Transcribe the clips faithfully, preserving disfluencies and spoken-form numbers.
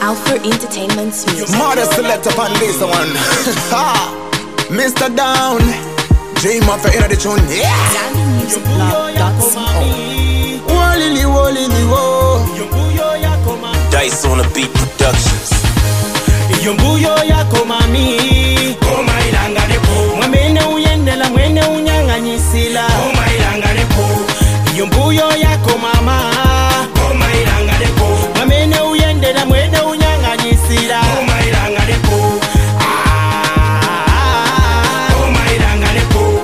Alpha Entertainment's music. Mother select upon this one. Mister Down, dream of a the tune. Yeah. Zambi Music Blog dot co. Wallily, wallily, wo. Dice on the Beat Productions. Yombuyo yako mami Koma ilanga depo Mwamene uyendela mwene unyanganyisila Koma ilanga depo Yombuyo yako mama Koma ilanga depo Mwamene uyendela mwene unyanganyisila Koma ilanga depo Koma ilanga depo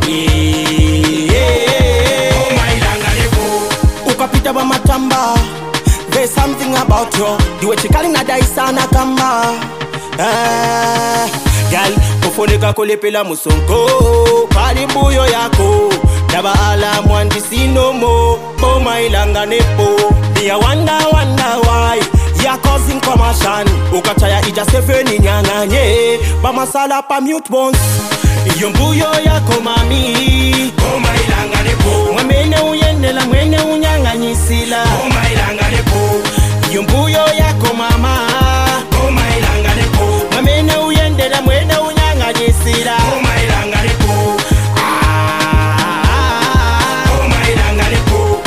Koma ilanga depo Ukapita wa matamba. There's something about you. The way you calling a dice sana kama. Ah, gal, ufoneka kolepela musonko. Kalimbuyo yako. Naba ala mwandi sinomo. Boma ilanga nepo. Me a wonder, wonder why. Ya causing commotion. Ukachaya ija seveni nyanganye. Bama sala pa mute bones. Yombuyo yako mami. Boma ilanga nepo. Mwamene uyendela mwene unyanganyisila. Boma ilanga nepo. Yombuyo yako mama. Boma ilanga nepo. Mwamene uyendela mwene unyanganyisila. Boma ilanga nepo. Boma ilanga nepo.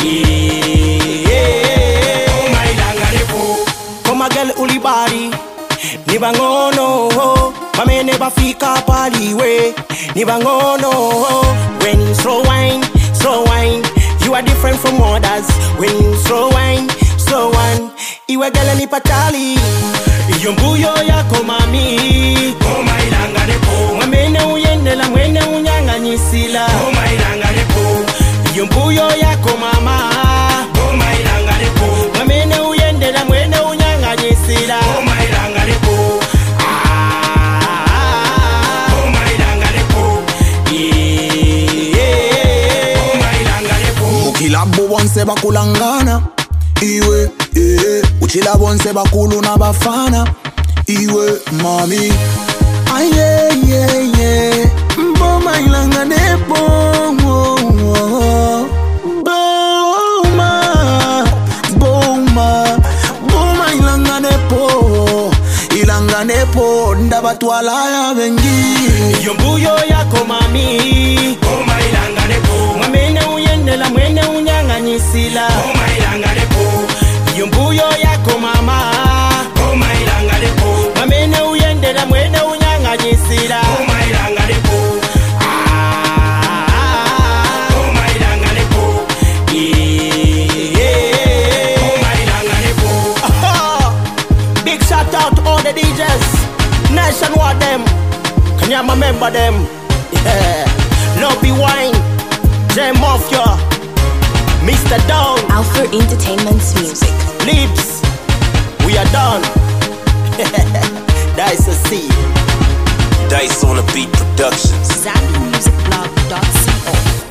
Boma ilanga nepo. Koma girl ulibari. Nibangono. Mamene bafika paliwe. Nibangono. When you slow wine, slow wine. You are different from others. When you slow wine, slow wine. Iwe gala ni patali. Yombuyo yako mami. Koma ilanga depo. Mwamene uyendela mwene unyanganyisila. Koma ilanga depo. Yombuyo yako mama. Koma ilanga depo. Mwamene uyendela mwene unyanganyisila. Koma ilanga depo. Koma ilanga depo. Koma ilanga depo. Ukilabo bonse bakulangana. Iwe, eh, uchila bonse bakulu na bafana. Iwe, mami. Aye, yeah, yeah. Boma ilanga nepo. Boma, boma, boma ilanga nepo. Ilanga nepo, ndabatwala ya bengi. Yombuyo yako mami. Boma ilanga nepo. Mwamene uyendela mwene unyanganyisila. Boma ilanga depo. Yombuyo yako mama. Boma ilanga depo. Mwamene uyendela mwene unyanganyisila. Boma ilanga depo. Boma ilanga depo. Boma ilanga depo. Big shout out to all the D Js. Nationwide them. Can you remember them? Yeah. Lobby Wine. J Mafia. Mister Down. Alpha Entertainment's music. Lips. We are done. Dice a C. Dice on the Beat Productions. Zambi Music Blog dot co.